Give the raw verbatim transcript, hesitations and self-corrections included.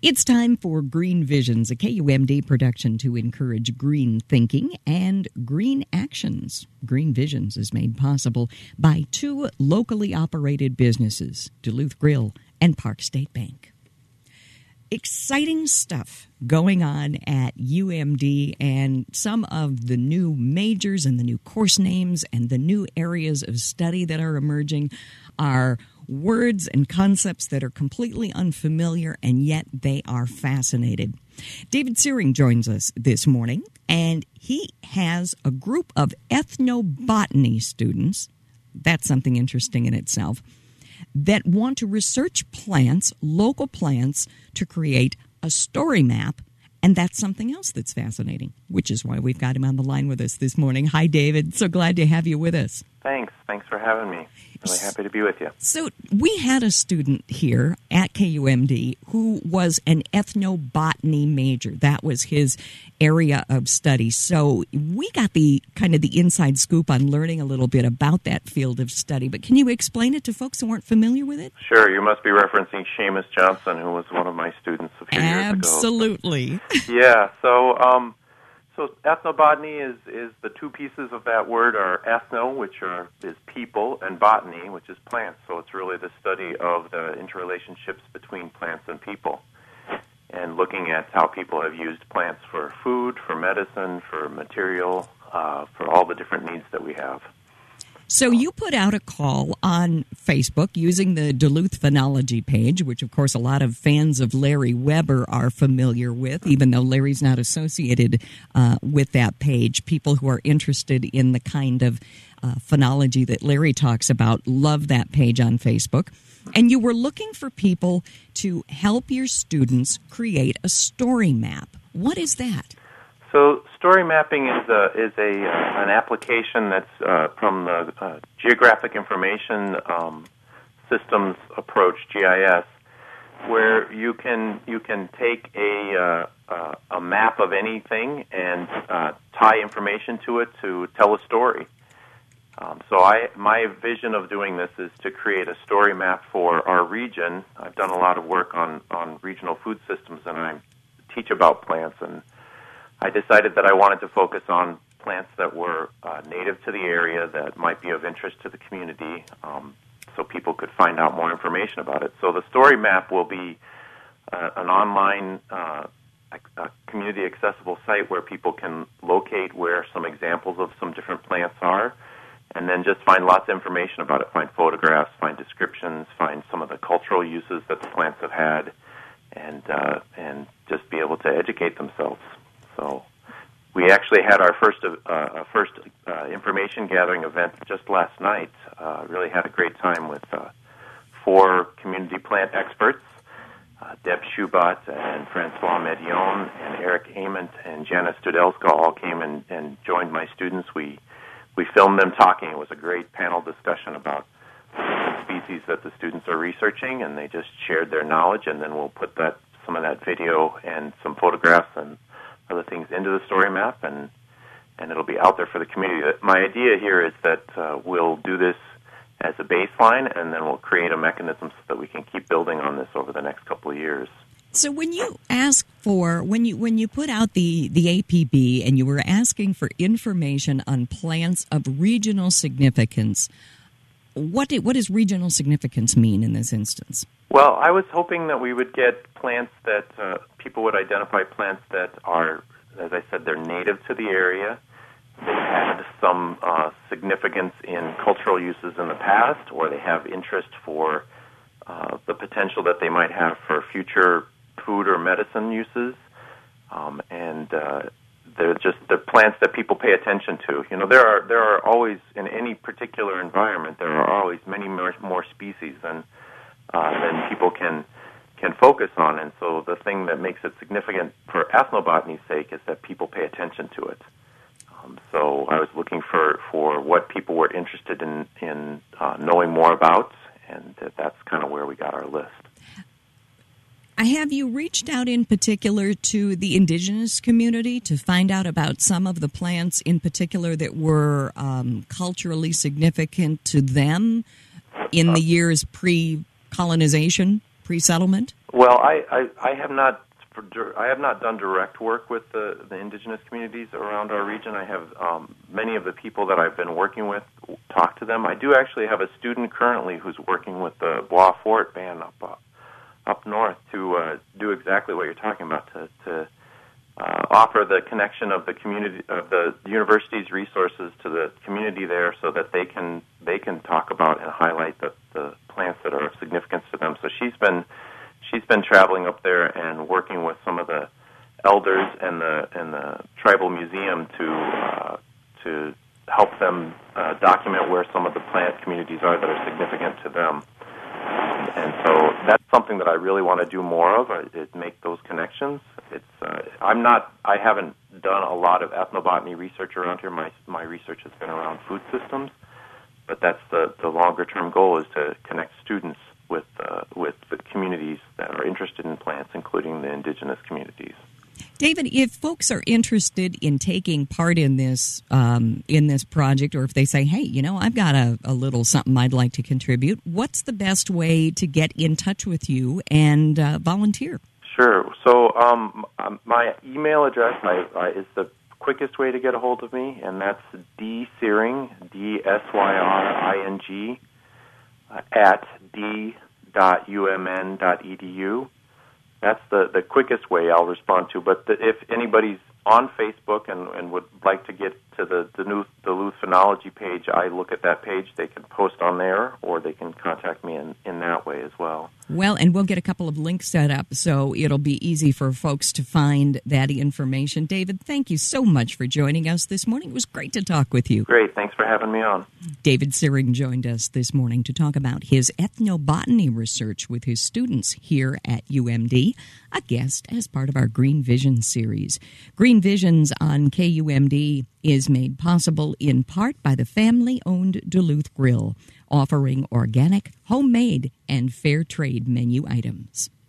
It's time for Green Visions, a K U M D production to encourage green thinking and green actions. Green Visions is made possible by two locally operated businesses, Duluth Grill and Park State Bank. Exciting stuff going on at U M D, and some of the new majors and the new course names and the new areas of study that are emerging are words and concepts that are completely unfamiliar, and yet they are fascinating. David Searing joins us this morning, and he has a group of ethnobotany students, that's something interesting in itself, that want to research plants, local plants, to create a story map, and that's something else that's fascinating, which is why we've got him on the line with us this morning. Hi, David. So glad to have you with us. Thanks. Thanks for having me. Really happy to be with you. So we had a student here at K U M D who was an ethnobotany major. That was his area of study. So we got the kind of the inside scoop on learning a little bit about that field of study. But can you explain it to folks who aren't familiar with it? Sure. You must be referencing Seamus Johnson, who was one of my students a few Absolutely. years ago. Absolutely. Yeah. So, um, so ethnobotany is, is the two pieces of that word are ethno, which are is people, and botany, which is plants. So it's really the study of the interrelationships between plants and people, and looking at how people have used plants for food, for medicine, for material, uh, for all the different needs that we have. So you put out a call on Facebook using the Duluth Phenology page, which, of course, a lot of fans of Larry Weber are familiar with, even though Larry's not associated uh, with that page. People who are interested in the kind of uh, phenology that Larry talks about love that page on Facebook. And you were looking for people to help your students create a story map. What is that? So story mapping is a, is a uh, an application that's uh, from the uh, Geographic Information um, Systems approach, G I S, where you can you can take a uh, uh, a map of anything and uh, tie information to it to tell a story. Um, so I my vision of doing this is to create a story map for our region. I've done a lot of work on, on regional food systems, and I teach about plants, and I decided that I wanted to focus on plants that were uh, native to the area that might be of interest to the community, um, so people could find out more information about it. So the story map will be uh, an online uh, a community-accessible site where people can locate where some examples of some different plants are, and then just find lots of information about it, find photographs, find descriptions, find some of the cultural uses that the plants have had, and uh, and just be able to educate themselves. So we actually had our first uh, first uh, information gathering event just last night. Uh, really had a great time with uh, four community plant experts, uh, Deb Schubot and Francois Medion and Eric Ament and Jana Studelska all came and, and joined my students. We we filmed them talking. It was a great panel discussion about the species that the students are researching, and they just shared their knowledge, and then we'll put that some of that video and some photographs and other things into the story map, and and it'll be out there for the community. My idea here is that uh, we'll do this as a baseline, and then we'll create a mechanism so that we can keep building on this over the next couple of years. So when you ask for, when you when you put out the, the A P B and you were asking for information on plants of regional significance, what did, what does regional significance mean in this instance? Well, I was hoping that we would get plants that uh, people would identify plants that are, as I said, they're native to the area. They had some uh, significance in cultural uses in the past, or they have interest for uh, the potential that they might have for future food or medicine uses. Um, and uh, they're just the plants that people pay attention to. You know, there are there are always, in any particular environment, there are always many more, more species than uh, than people can can focus on. And so the thing that makes it significant for ethnobotany's sake is that people pay attention to it. Um, so I was looking for, for what people were interested in, in uh, knowing more about, and that's kind of where we got our list. Have you reached out in particular to the indigenous community to find out about some of the plants in particular that were um, culturally significant to them in the years pre-colonization, pre-settlement? Well, I, I, I have not I have not done direct work with the, the indigenous communities around our region. I have um, many of the people that I've been working with talk to them. I do actually have a student currently who's working with the Bois Fort band up uh, up north to uh, do exactly what you're talking about, to, to uh, offer the connection of the community of the university's resources to the community there, so that they can they can talk about and highlight the, the plants that are of significance to them. So she's been. She's been traveling up there and working with some of the elders and the and the tribal museum to uh, to help them uh, document where some of the plant communities are that are significant to them. And so that's something that I really want to do more of, uh, is make those connections. It's uh, I'm not I haven't done a lot of ethnobotany research around here. My my research has been around food systems, but that's the the longer term goal, is to connect students with uh, with the communities that are interested in plants, including the indigenous communities. David, if folks are interested in taking part in this um, in this project, or if they say, hey, you know, I've got a, a little something I'd like to contribute, what's the best way to get in touch with you and uh, volunteer? Sure. So um, my email address I, I, is the quickest way to get a hold of me, and that's dsyring, D S Y R I N G, at d dot u m n dot e d u. That's the, the quickest way I'll respond to. But the, if anybody's on Facebook and, and would like to get to the Duluth, Duluth Phenology page, I look at that page. They can post on there, or they can contact me in, in that way as well. Well, and we'll get a couple of links set up, so it'll be easy for folks to find that information. David, thank you so much for joining us this morning. It was great to talk with you. Great. Thanks for having me on. David Syring joined us this morning to talk about his ethnobotany research with his students here at U M D, a guest as part of our Green Vision series. Green Visions on K U M D is made possible in part by the family-owned Duluth Grill, offering organic, homemade, and fair trade menu items.